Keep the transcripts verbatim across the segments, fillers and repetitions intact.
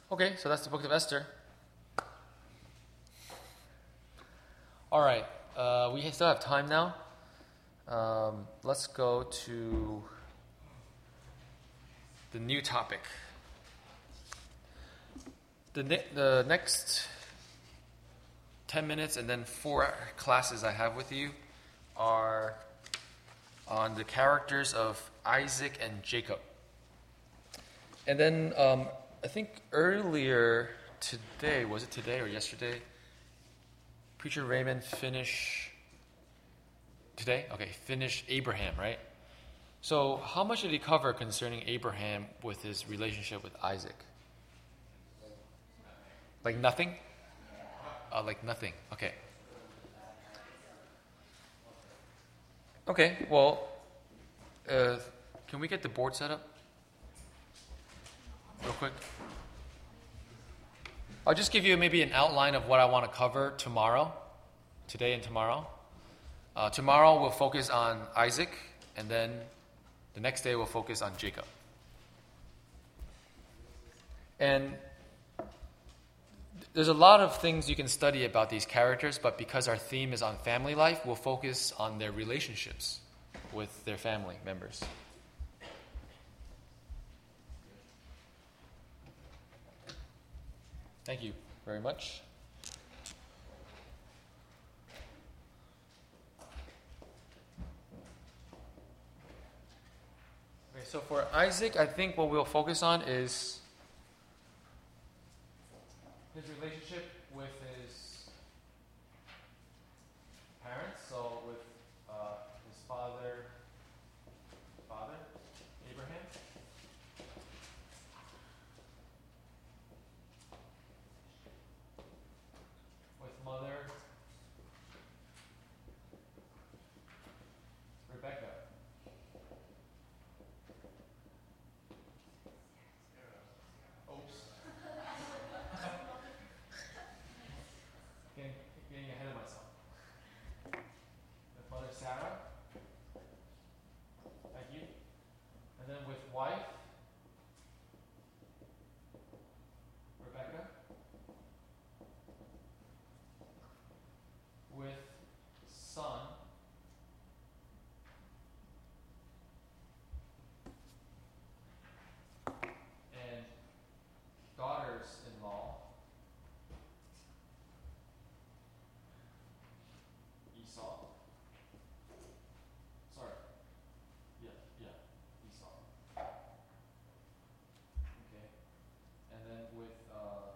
Okay, so that's the book of Esther. All right, uh, we still have time now. Um, let's go to the new topic. The, ne- the next ten minutes and then four classes I have with you are on the characters of Isaac and Jacob. And then um, I think earlier today, was it today or yesterday? Preacher Raymond finished today? Okay, finished Abraham, right? So how much did he cover concerning Abraham with his relationship with Isaac? Like nothing? Uh, like nothing. Okay. Okay, well, uh, can we get the board set up? Real quick. I'll just give you maybe an outline of what I want to cover tomorrow, today and tomorrow. Uh, tomorrow we'll focus on Isaac, and then the next day we'll focus on Jacob. And there's a lot of things you can study about these characters, but because our theme is on family life, we'll focus on their relationships with their family members. Thank you very much. Okay, so for Isaac, I think what we'll focus on is his relationship with his parents, so with uh, his father, father, Abraham. With mother, Rebecca. Oops. getting, getting ahead of myself. With mother Sarah. Thank you. And then with wife, Rebecca. With son, and daughters-in-law, Esau. Sorry. Yeah, yeah, Esau. Okay. And then with uh,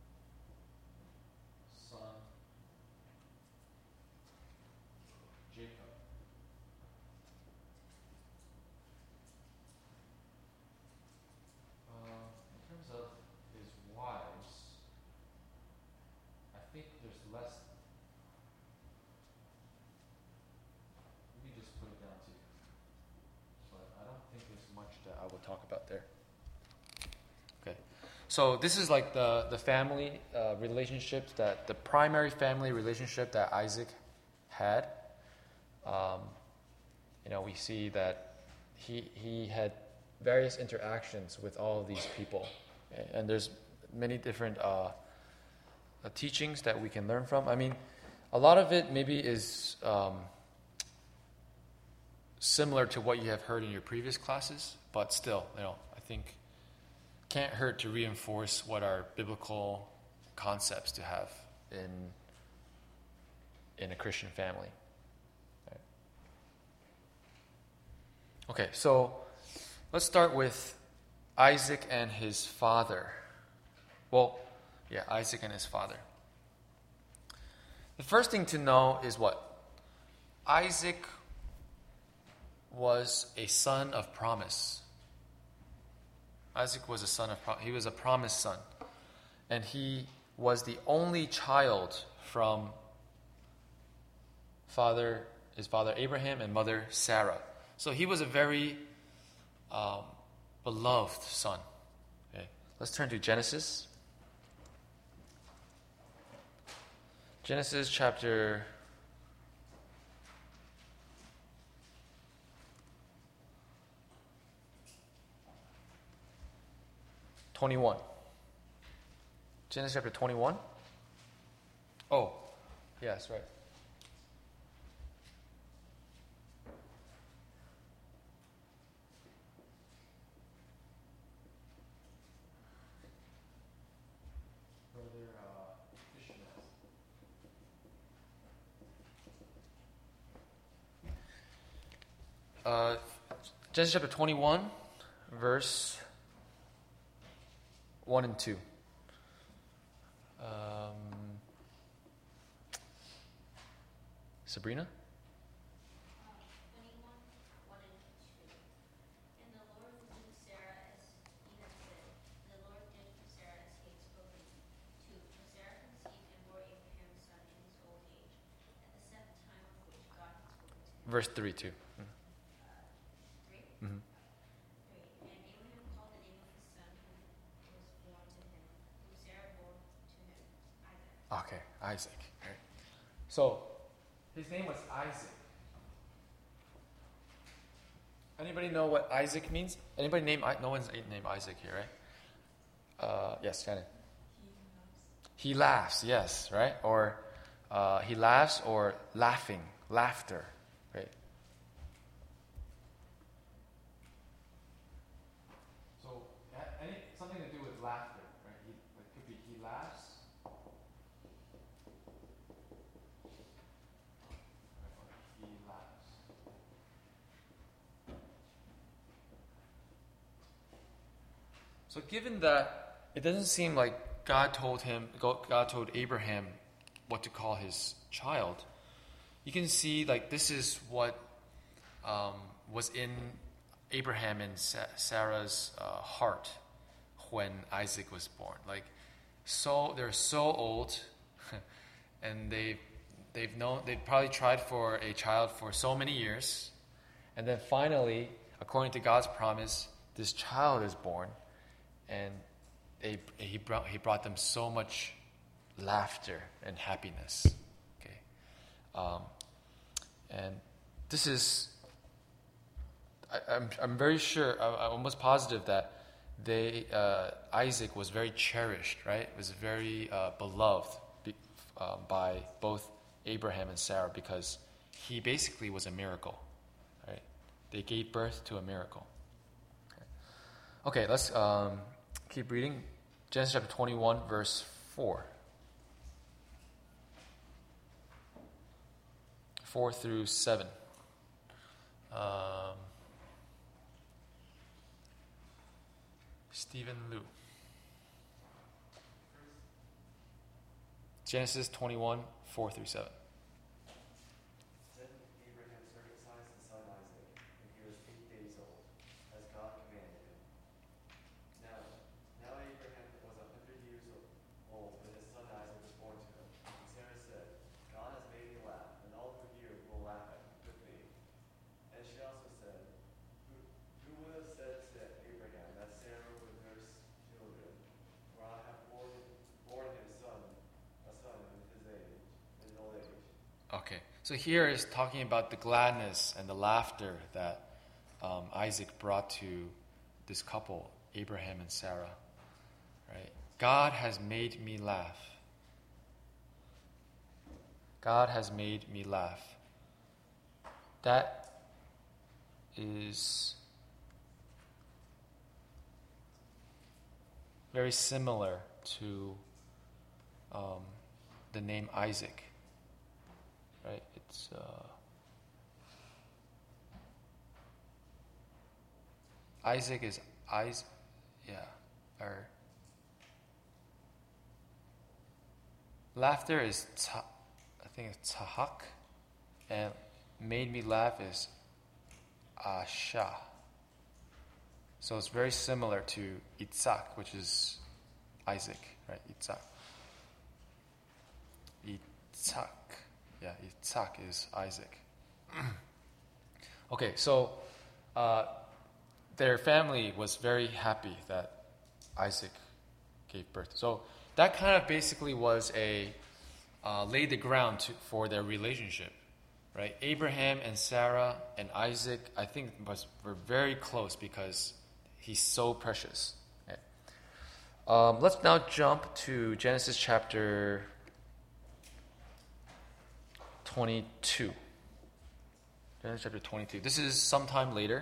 son, Jacob. Uh, in terms of his wives, I think there's less. We can just put it down to you. But I don't think there's much that I will talk about there. Okay. So this is like the, the family uh, relationships, that the primary family relationship that Isaac had. Um, you know, we see that he he had various interactions with all of these people. Okay? And there's many different uh, uh, teachings that we can learn from. I mean, a lot of it maybe is um, similar to what you have heard in your previous classes, but still, you know, I think can't hurt to reinforce what are biblical concepts to have in in a Christian family. Right. Okay, so let's start with Isaac and his father. Well, yeah, Isaac and his father. The first thing to know is what? Isaac was a son of promise. Isaac was a son of promise. He was a promised son. And he was the only child from father, his father Abraham and mother Sarah. So he was a very um, beloved son. Okay. Let's turn to Genesis. Genesis chapter twenty-one. Genesis chapter twenty-one. Oh, yes, right. Brother uh, Ishmael. Uh, Genesis chapter twenty-one, verse one and two. Um, Sabrina? Verse three, too. Mm-hmm. Okay, Isaac. Right. So, his name was Isaac. Anybody know what Isaac means? Anybody name? No one's named Isaac here, right? Uh, yes, Shannon. He laughs. Yes, right? Or uh, he laughs, or laughing, laughter, right? So, any something to do with laughter, right? He, it could be he laughs. He laughs. So given that it doesn't seem like God told him, God told Abraham what to call his child, you can see like this is what um, was in Abraham and Sarah's uh, heart when Isaac was born. Like, so they're so old, and they they've known they've probably tried for a child for so many years, and then finally, according to God's promise, this child is born. And they, he brought he brought them so much laughter and happiness. Okay, um, and this is I, I'm I'm very sure I'm, I'm almost positive that they uh, Isaac was very cherished, right? Was very uh, beloved be, uh, by both Abraham and Sarah because he basically was a miracle, right? They gave birth to a miracle. Okay, okay let's. Um, Keep reading. Genesis chapter twenty-one, verse four. four through seven. Um, Stephen Liu. Genesis twenty-one, four through seven. Okay, so here is talking about the gladness and the laughter that um, Isaac brought to this couple, Abraham and Sarah. Right? God has made me laugh. God has made me laugh. That is very similar to um, the name Isaac. Right? It's uh, Isaac is Isaac, yeah. Or laughter is ta, I think it's tahak, and made me laugh is asha. So it's very similar to Itzhak, which is Isaac, right? Itzhak. Itzhak. Yeah, Itzhak is Isaac. Okay, so uh, their family was very happy that Isaac gave birth. So that kind of basically was a uh, laid the ground to, for their relationship, right? Abraham and Sarah and Isaac, I think, was were very close because he's so precious. Okay. Um, let's now jump to Genesis chapter twenty-two. Genesis chapter twenty-two. This is sometime later.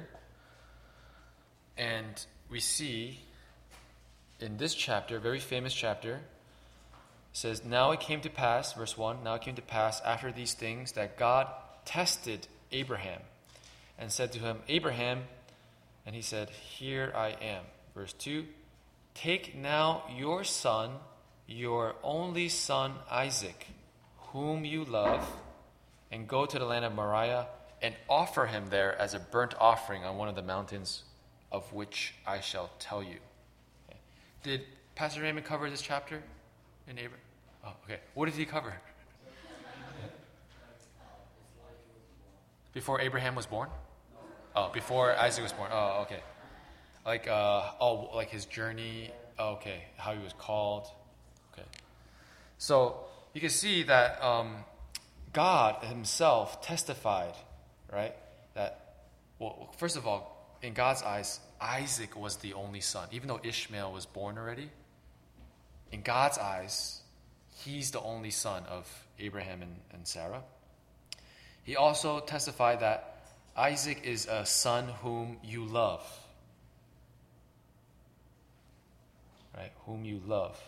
And we see in this chapter, very famous chapter, it says, Now it came to pass, verse one, Now it came to pass after these things that God tested Abraham and said to him, Abraham, and he said, Here I am. Verse two, Take now your son, your only son Isaac, whom you love, and go to the land of Moriah and offer him there as a burnt offering on one of the mountains of which I shall tell you. Okay. Did Pastor Raymond cover this chapter in Abraham? Oh, okay. What did he cover? Before Abraham was born? Oh, before Isaac was born. Oh, okay. Like, uh, oh, like his journey. Oh, okay. How he was called. Okay. So you can see that um, God himself testified, right? That, well, first of all, in God's eyes, Isaac was the only son. Even though Ishmael was born already, in God's eyes, he's the only son of Abraham and, and Sarah. He also testified that Isaac is a son whom you love. Right? Whom you love.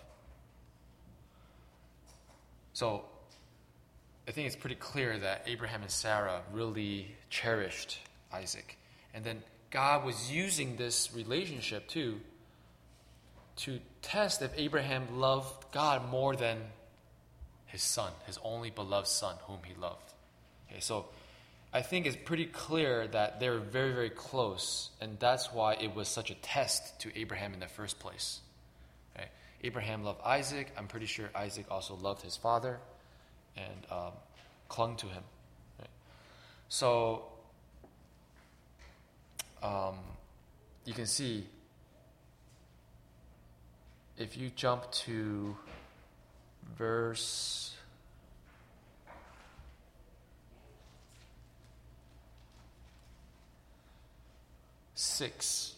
So, I think it's pretty clear that Abraham and Sarah really cherished Isaac. And then God was using this relationship too to test if Abraham loved God more than his son, his only beloved son whom he loved. Okay, so I think it's pretty clear that they were very, very close, and that's why it was such a test to Abraham in the first place. Okay? Abraham loved Isaac. I'm pretty sure Isaac also loved his father and um, clung to him. Right? So um, you can see if you jump to verse six.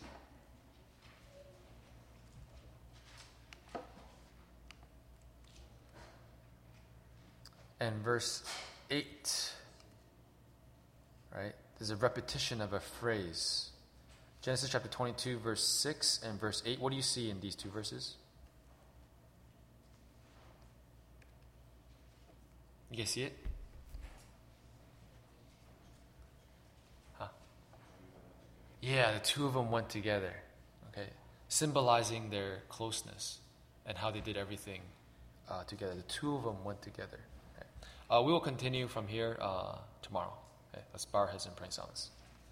And verse eight. Right? There's a repetition of a phrase. Genesis chapter twenty-two, verse six and verse eight. What do you see in these two verses? You guys see it? Huh? Yeah, the two of them went together. Okay, symbolizing their closeness and how they did everything uh, together. The two of them went together. Okay. Uh, we will continue from here uh, tomorrow. Okay, let's bow our heads and pray in silence.